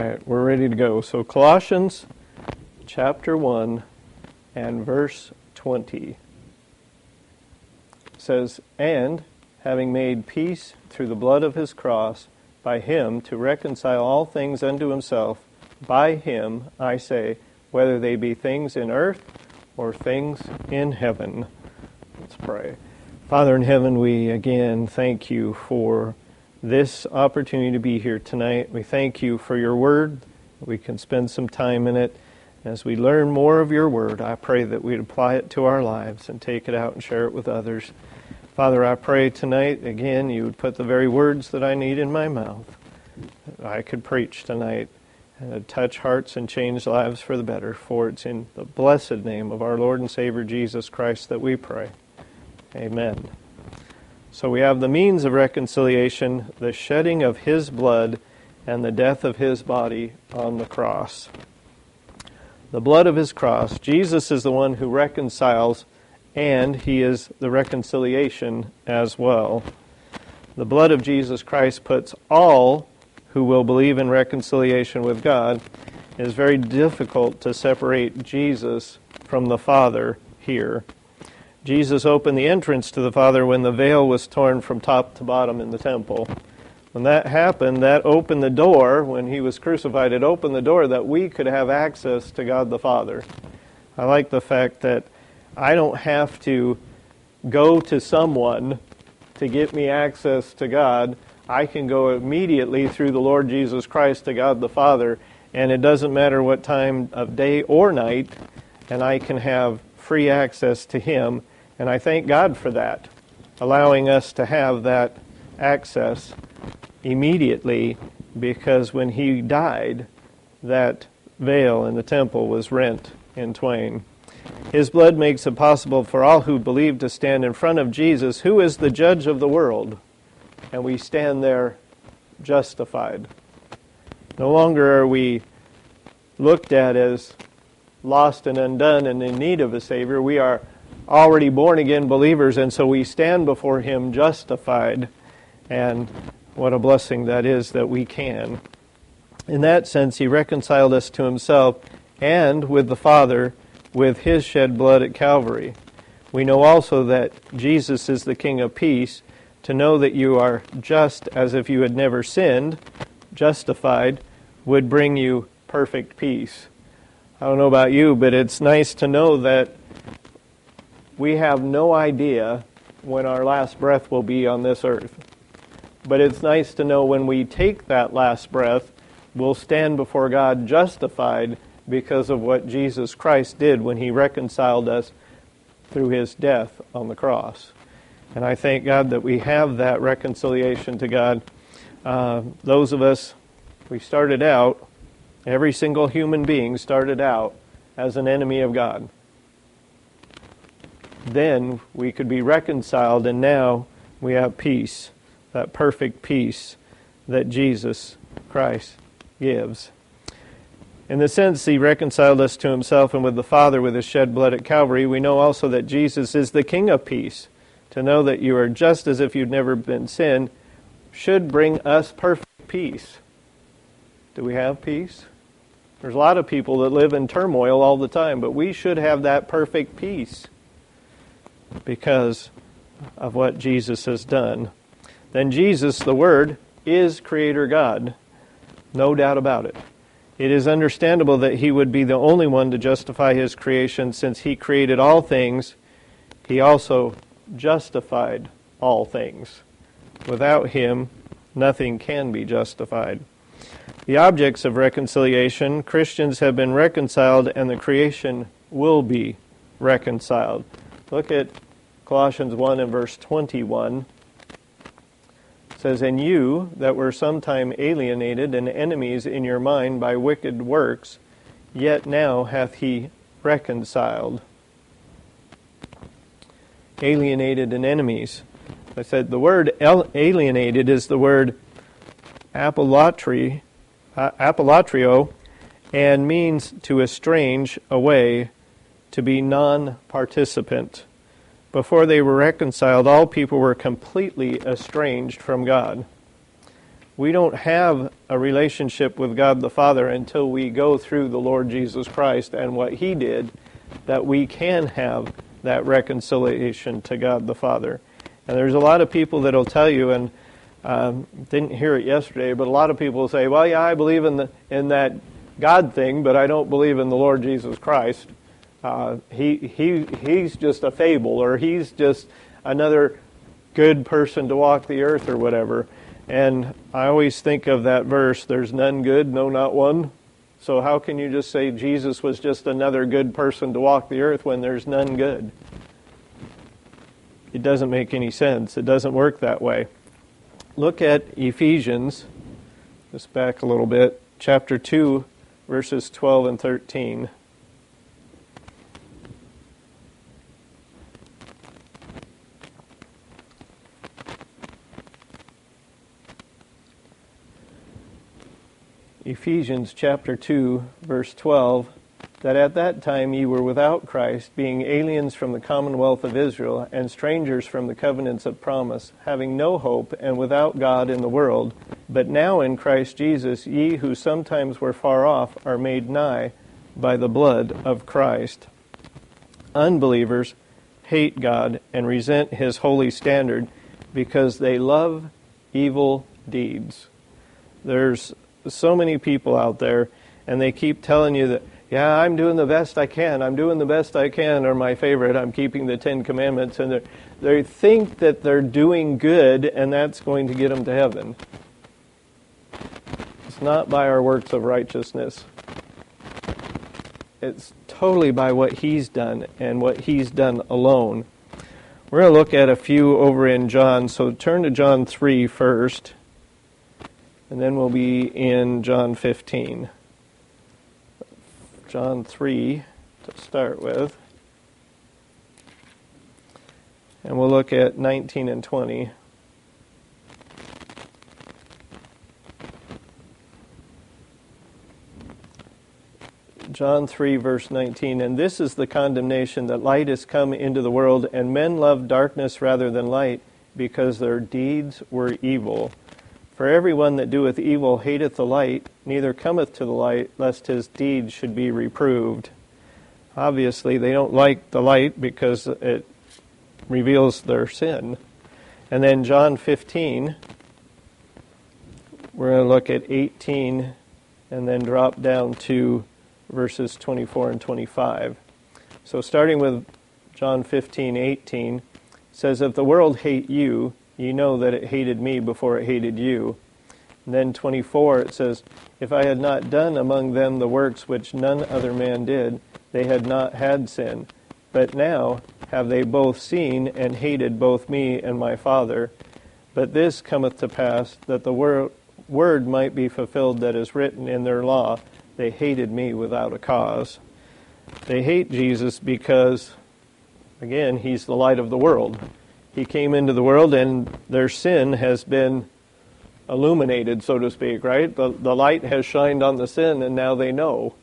right, we're ready to go. So Colossians chapter 1 and verse 20 says, "And having made peace through the blood of his cross, by him to reconcile all things unto himself, by him, I say, whether they be things in earth or things in heaven." Let's pray. Father in heaven, we again thank you for this opportunity to be here tonight. We thank you for your word. We can spend some time in it. As we learn more of your word, I pray that we'd apply it to our lives and take it out and share it with others. Father, I pray tonight, again, you would put the very words that I need in my mouth, that I could preach tonight, and touch hearts and change lives for the better. For it's in the blessed name of our Lord and Savior Jesus Christ that we pray. Amen. So we have the means of reconciliation, the shedding of his blood, and the death of his body on the cross. The blood of his cross. Jesus is the one who reconciles, and he is the reconciliation as well. The blood of Jesus Christ puts all who will believe in reconciliation with God. It is very difficult to separate Jesus from the Father here. Jesus opened the entrance to the Father when the veil was torn from top to bottom in the temple. When that happened, that opened the door. When he was crucified, it opened the door that we could have access to God the Father. I like the fact that I don't have to go to someone to get me access to God. I can go immediately through the Lord Jesus Christ to God the Father, and it doesn't matter what time of day or night, and I can have free access to him. And I thank God for that, allowing us to have that access immediately, because when he died, that veil in the temple was rent in twain. His blood makes it possible for all who believe to stand in front of Jesus, who is the judge of the world, and we stand there justified. No longer are we looked at as lost and undone and in need of a Savior. We are already born-again believers, and so we stand before him justified. And what a blessing that is that we can. In that sense, he reconciled us to himself and with the Father with his shed blood at Calvary. We know also that Jesus is the King of peace. To know that you are just as if you had never sinned, justified, would bring you perfect peace. I don't know about you, but it's nice to know that we have no idea when our last breath will be on this earth. But it's nice to know when we take that last breath, we'll stand before God justified because of what Jesus Christ did when he reconciled us through his death on the cross. And I thank God that we have that reconciliation to God. Those of us, we started out, every single human being started out as an enemy of God. Then we could be reconciled, and now we have peace, that perfect peace that Jesus Christ gives. In the sense he reconciled us to himself and with the Father with his shed blood at Calvary, we know also that Jesus is the King of peace. To know that you are just as if you'd never been sinned should bring us perfect peace. Do we have peace? There's a lot of people that live in turmoil all the time, but we should have that perfect peace because of what Jesus has done. Then Jesus, the Word, is Creator God. No doubt about it. It is understandable that he would be the only one to justify his creation, since he created all things. He also justified all things. Without him, nothing can be justified. The objects of reconciliation, Christians have been reconciled, and the creation will be reconciled. Look at Colossians 1 and verse 21. It says, "And you that were sometime alienated and enemies in your mind by wicked works, yet now hath he reconciled." Alienated and enemies. I said the word alienated is the word apolatrio, and means to estrange away, to be non-participant. Before they were reconciled, all people were completely estranged from God. We don't have a relationship with God the Father until we go through the Lord Jesus Christ and what He did, that we can have that reconciliation to God the Father. And there's a lot of people that will tell you, and didn't hear it yesterday, but a lot of people will say, well, yeah, I believe in that God thing, but I don't believe in the Lord Jesus Christ. He's just a fable, or he's just another good person to walk the earth, or whatever. And I always think of that verse, there's none good, no, not one. So how can you just say Jesus was just another good person to walk the earth when there's none good? It doesn't make any sense. It doesn't work that way. Look at Ephesians, just back a little bit, chapter 2, verses 12 and 13. Ephesians chapter 2, verse 12, that at that time ye were without Christ, being aliens from the commonwealth of Israel, and strangers from the covenants of promise, having no hope, and without God in the world. But now in Christ Jesus, ye who sometimes were far off are made nigh by the blood of Christ. Unbelievers hate God and resent His holy standard because they love evil deeds. There's so many people out there, and they keep telling you that, yeah, I'm doing the best I can. I'm doing the best I can, or my favorite, I'm keeping the 10 Commandments. And they think that they're doing good, and that's going to get them to heaven. It's not by our works of righteousness. It's totally by what He's done, and what He's done alone. We're going to look at a few over in John, so turn to John 3 first. And then we'll be in John 15. John 3 to start with. And we'll look at 19 and 20. John 3, verse 19. And this is the condemnation, that light is come into the world, and men love darkness rather than light, because their deeds were evil. For everyone that doeth evil hateth the light, neither cometh to the light, lest his deeds should be reproved. Obviously, they don't like the light because it reveals their sin. And then John 15, we're going to look at 18 and then drop down to verses 24 and 25. So starting with John 15:18, says, if the world hate you, ye know that it hated me before it hated you. And then 24, it says, if I had not done among them the works which none other man did, they had not had sin. But now have they both seen and hated both me and my Father. But this cometh to pass, that the word might be fulfilled that is written in their law, they hated me without a cause. They hate Jesus because, again, He's the light of the world. He came into the world, and their sin has been illuminated, so to speak, right? The light has shined on the sin, and now they know.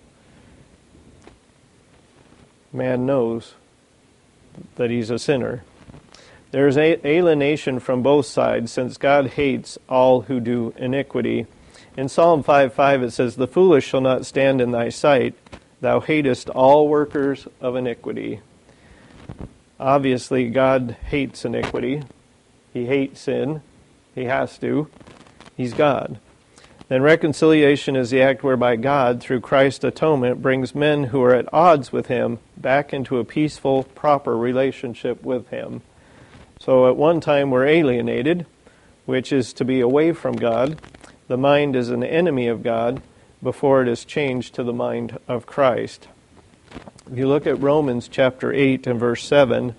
Man knows that he's a sinner. There is alienation from both sides, since God hates all who do iniquity. In Psalm 5:5 it says, the foolish shall not stand in thy sight. Thou hatest all workers of iniquity. Obviously, God hates iniquity. He hates sin. He has to. He's God. Then reconciliation is the act whereby God, through Christ's atonement, brings men who are at odds with Him back into a peaceful, proper relationship with Him. So at one time we're alienated, which is to be away from God. The mind is an enemy of God before it is changed to the mind of Christ. If you look at Romans chapter 8 and verse 7,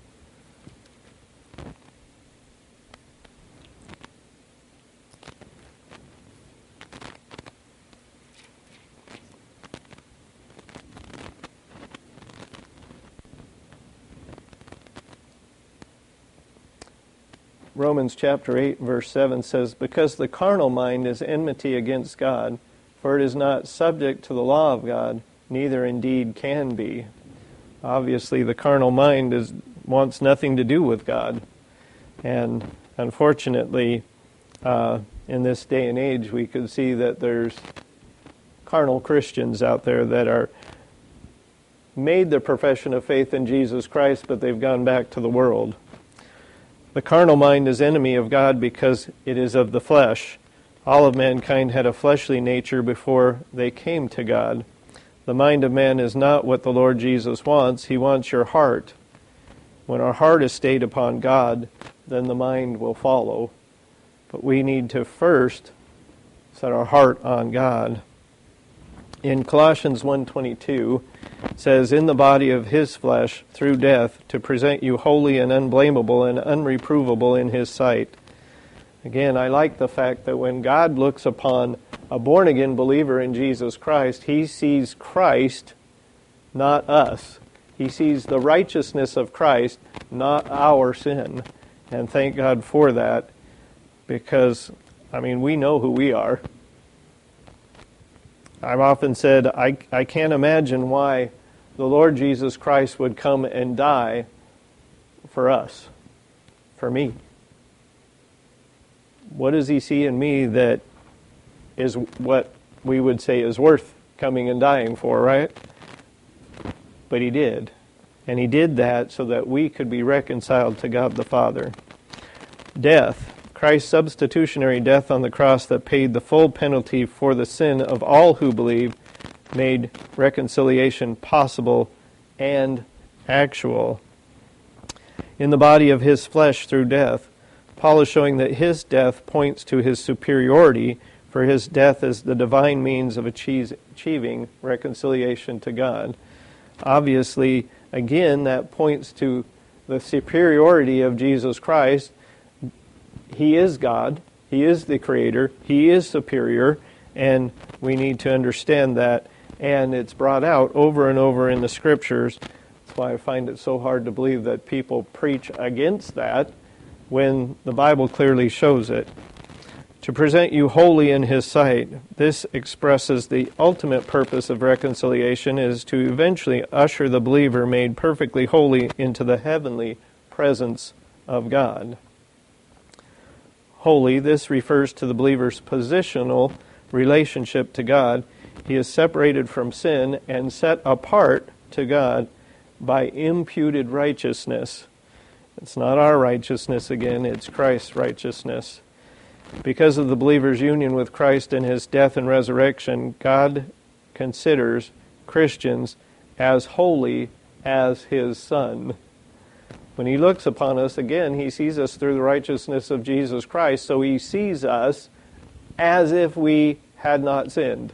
Romans chapter 8 verse 7 says, because the carnal mind is enmity against God, for it is not subject to the law of God, neither indeed can be. Obviously, the carnal mind wants nothing to do with God. And unfortunately, in in this day and age, we could see that there's carnal Christians out there that are made their profession of faith in Jesus Christ, but they've gone back to the world. The carnal mind is enemy of God because it is of the flesh. All of mankind had a fleshly nature before they came to God. The mind of man is not what the Lord Jesus wants. He wants your heart. When our heart is stayed upon God, then the mind will follow. But we need to first set our heart on God. In Colossians 1:22, it says, "In the body of his flesh, through death, to present you holy and unblameable and unreprovable in his sight." Again, I like the fact that when God looks upon a born-again believer in Jesus Christ, he sees Christ, not us. He sees the righteousness of Christ, not our sin. And thank God for that, because, we know who we are. I've often said, I can't imagine why the Lord Jesus Christ would come and die for us, for me. What does he see in me that is what we would say is worth coming and dying for, right? But he did. And he did that so that we could be reconciled to God the Father. Death. Christ's substitutionary death on the cross that paid the full penalty for the sin of all who believe made reconciliation possible and actual. In the body of his flesh through death, Paul is showing that his death points to his superiority, for his death is the divine means of achieving reconciliation to God. Obviously, again, that points to the superiority of Jesus Christ. He is God. He is the Creator. He is superior, and we need to understand that. And it's brought out over and over in the Scriptures. That's why I find it so hard to believe that people preach against that when the Bible clearly shows it. To present you holy in his sight, this expresses the ultimate purpose of reconciliation is to eventually usher the believer made perfectly holy into the heavenly presence of God. Holy, this refers to the believer's positional relationship to God. He is separated from sin and set apart to God by imputed righteousness. It's not our righteousness again, it's Christ's righteousness. Because of the believer's union with Christ in his death and resurrection, God considers Christians as holy as his Son. When he looks upon us, again, he sees us through the righteousness of Jesus Christ, so he sees us as if we had not sinned.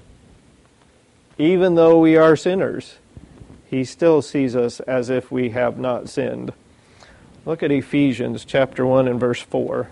Even though we are sinners, he still sees us as if we have not sinned. Look at Ephesians chapter 1 and verse 4.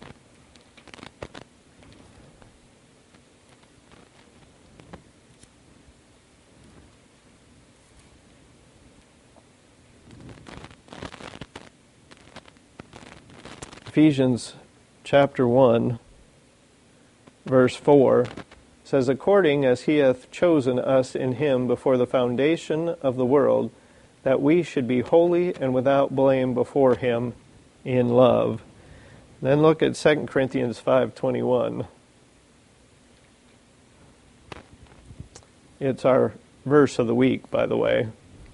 Ephesians chapter 1, verse 4 says, "According as he hath chosen us in him before the foundation of the world, that we should be holy and without blame before him in love." Then look at 2 Corinthians 5:21. It's our verse of the week, by the way.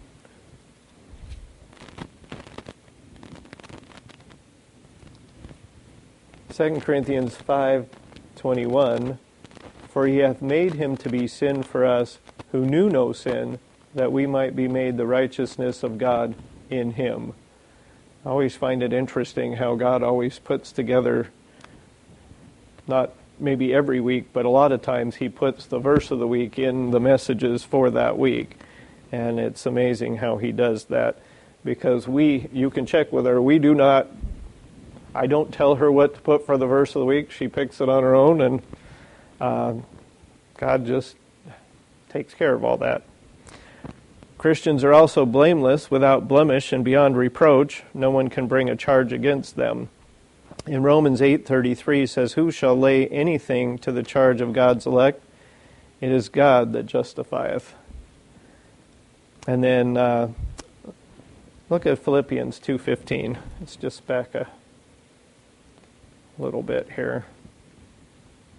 2 Corinthians 5:21, "For he hath made him to be sin for us who knew no sin, that we might be made the righteousness of God in him." I always find it interesting how God always puts together, not maybe every week, but a lot of times he puts the verse of the week in the messages for that week. And it's amazing how he does that, because you can check with her, I don't tell her what to put for the verse of the week. She picks it on her own, and God just takes care of all that. Christians are also blameless, without blemish, and beyond reproach. No one can bring a charge against them. In Romans 8:33 says, "Who shall lay anything to the charge of God's elect? It is God that justifieth." And then look at Philippians 2:15. Let's just back a little bit here.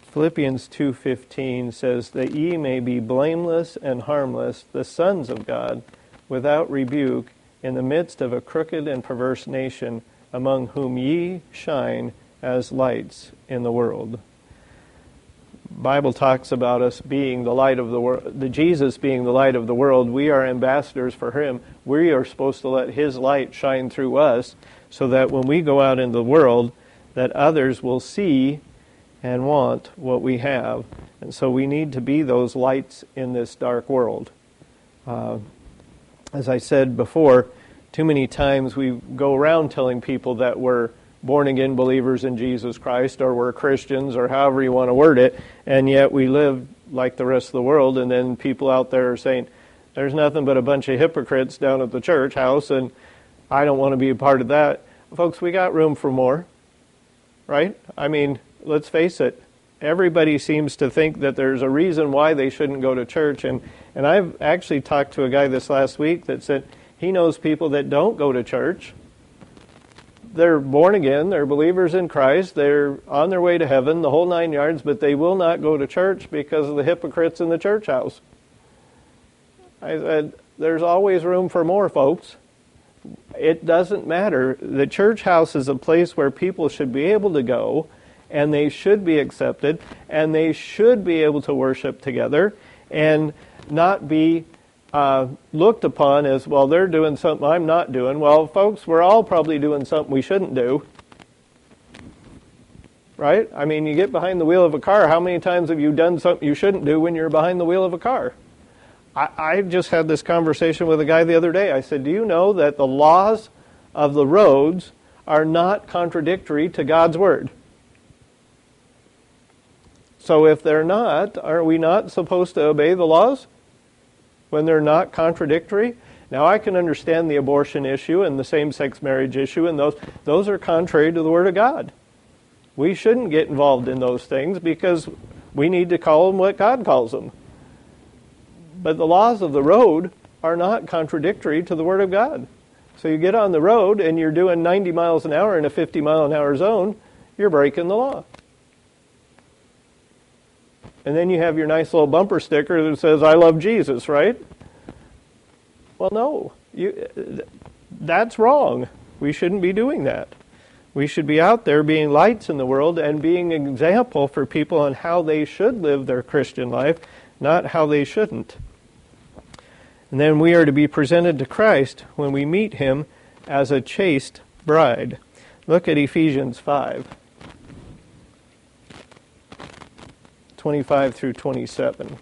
Philippians 2:15 says that ye may be blameless and harmless, the sons of God, without rebuke, in the midst of a crooked and perverse nation, among whom ye shine as lights in the world. Bible talks about us being the light of the world, Jesus being the light of the world. We are ambassadors for Him. We are supposed to let His light shine through us so that when we go out in the world, that others will see and want what we have. And so we need to be those lights in this dark world. As I said before, too many times we go around telling people that we're born-again believers in Jesus Christ, or we're Christians, or however you want to word it, and yet we live like the rest of the world, and then people out there are saying, there's nothing but a bunch of hypocrites down at the church house, and I don't want to be a part of that. Folks, we got room for more, right? I mean, let's face it, everybody seems to think that there's a reason why they shouldn't go to church, and I've actually talked to a guy this last week that said he knows people that don't go to church. They're born again, they're believers in Christ, they're on their way to heaven, the whole 9 yards, but they will not go to church because of the hypocrites in the church house. I said, there's always room for more, folks. It doesn't matter. The church house is a place where people should be able to go, and they should be accepted, and they should be able to worship together, and not be looked upon as, well, they're doing something I'm not doing. Well, folks, we're all probably doing something we shouldn't do. Right? I mean, you get behind the wheel of a car, how many times have you done something you shouldn't do when you're behind the wheel of a car? I just had this conversation with a guy the other day. I said, do you know that the laws of the roads are not contradictory to God's Word? So if they're not, are we not supposed to obey the laws when they're not contradictory? Now, I can understand the abortion issue and the same-sex marriage issue, and those are contrary to the Word of God. We shouldn't get involved in those things because we need to call them what God calls them. But the laws of the road are not contradictory to the Word of God. So you get on the road and you're doing 90 miles an hour in a 50-mile-an-hour zone, you're breaking the law. And then you have your nice little bumper sticker that says, I love Jesus, right? Well, no. That's wrong. We shouldn't be doing that. We should be out there being lights in the world and being an example for people on how they should live their Christian life, not how they shouldn't. And then we are to be presented to Christ when we meet Him as a chaste bride. Look at Ephesians 5, 25 through 27.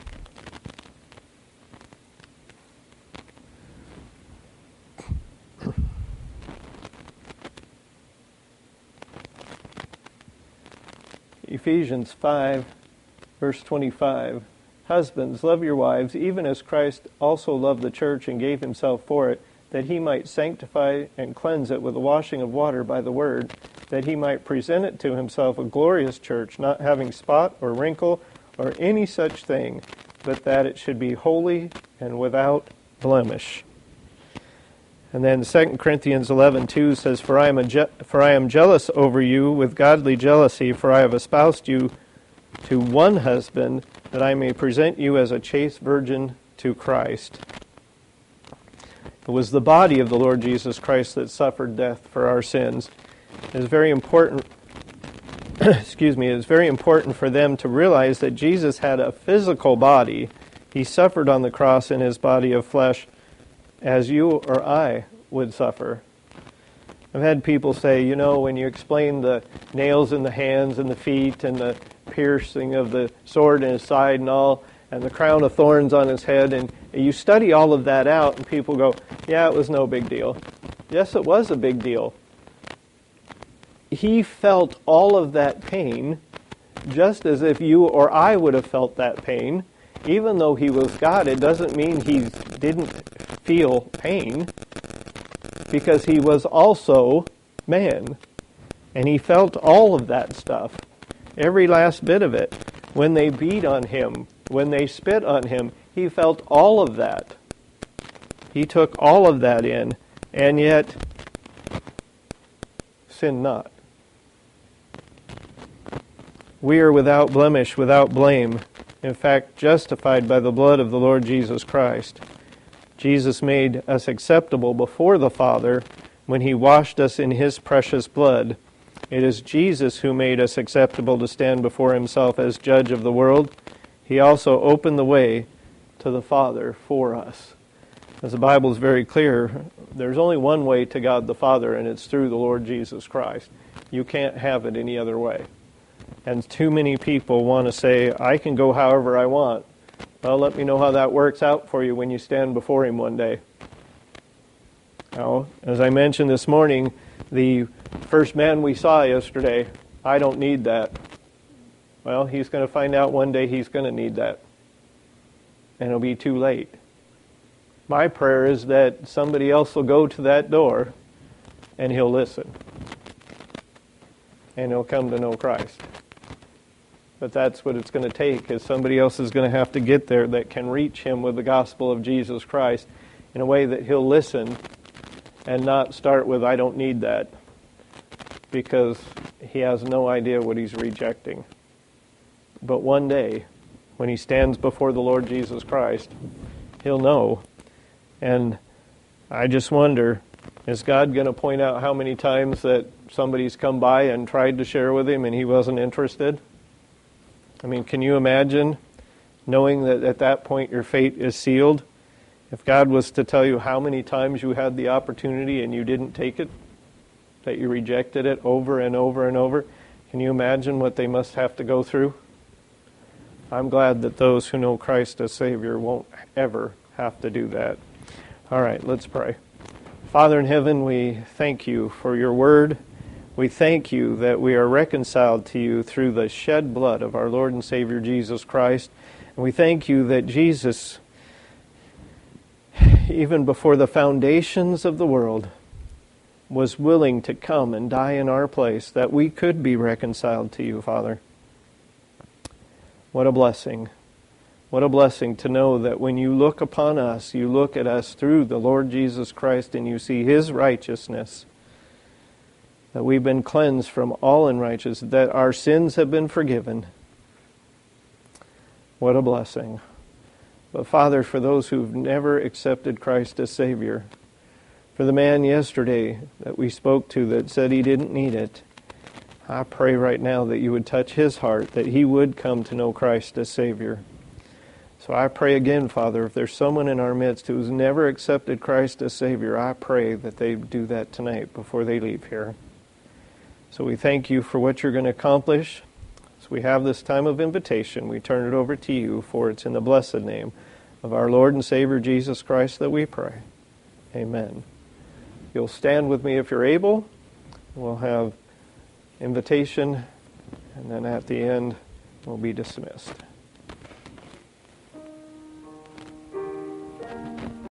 Ephesians 5, verse 25. Husbands, love your wives, even as Christ also loved the church and gave Himself for it, that He might sanctify and cleanse it with the washing of water by the word, that He might present it to Himself a glorious church, not having spot or wrinkle or any such thing, but that it should be holy and without blemish. And then 2 Corinthians 11:2 says, For I am jealous over you with godly jealousy, for I have espoused you to one husband, that I may present you as a chaste virgin to Christ. It was the body of the Lord Jesus Christ that suffered death for our sins. It is very important, it is very important for them to realize that Jesus had a physical body. He suffered on the cross in His body of flesh as you or I would suffer. I've had people say, when you explain the nails in the hands and the feet and the piercing of the sword in His side and all, and the crown of thorns on His head, and you study all of that out, and people go, yeah, it was no big deal. Yes, it was a big deal. He felt all of that pain just as if you or I would have felt that pain. Even though He was God, it doesn't mean He didn't feel pain, because He was also man. And He felt all of that stuff, every last bit of it. When they beat on Him, when they spit on Him, He felt all of that. He took all of that in, and yet sinned not. We are without blemish, without blame, in fact, justified by the blood of the Lord Jesus Christ. Jesus made us acceptable before the Father when he washed us in his precious blood. It is Jesus who made us acceptable to stand before himself as judge of the world. He also opened the way to the Father for us. As the Bible is very clear, there's only one way to God the Father, and it's through the Lord Jesus Christ. You can't have it any other way. And too many people want to say, I can go however I want. Well, let me know how that works out for you when you stand before him one day. Now, as I mentioned this morning, the first man we saw yesterday, I don't need that. Well, he's going to find out one day he's going to need that. And it'll be too late. My prayer is that somebody else will go to that door and he'll listen. And he'll come to know Christ. But that's what it's going to take, is somebody else is going to have to get there that can reach him with the gospel of Jesus Christ in a way that he'll listen and not start with, I don't need that, because he has no idea what he's rejecting. But one day, when he stands before the Lord Jesus Christ, he'll know. And I just wonder, is God going to point out how many times that somebody's come by and tried to share with him and he wasn't interested? I mean, can you imagine knowing that at that point your fate is sealed? If God was to tell you how many times you had the opportunity and you didn't take it, that you rejected it over and over and over, can you imagine what they must have to go through? I'm glad that those who know Christ as Savior won't ever have to do that. All right, let's pray. Father in heaven, we thank you for your word. We thank you that we are reconciled to you through the shed blood of our Lord and Savior Jesus Christ. And we thank you that Jesus, even before the foundations of the world, was willing to come and die in our place, that we could be reconciled to you, Father. What a blessing. What a blessing to know that when you look upon us, you look at us through the Lord Jesus Christ and you see his righteousness, that we've been cleansed from all unrighteousness, that our sins have been forgiven. What a blessing. But Father, for those who've never accepted Christ as Savior, for the man yesterday that we spoke to that said he didn't need it, I pray right now that you would touch his heart, that he would come to know Christ as Savior. So I pray again, Father, if there's someone in our midst who's never accepted Christ as Savior, I pray that they do that tonight before they leave here. So we thank you for what you're going to accomplish. As we have this time of invitation, we turn it over to you, for it's in the blessed name of our Lord and Savior Jesus Christ that we pray. Amen. You'll stand with me if you're able. We'll have invitation, and then at the end, we'll be dismissed.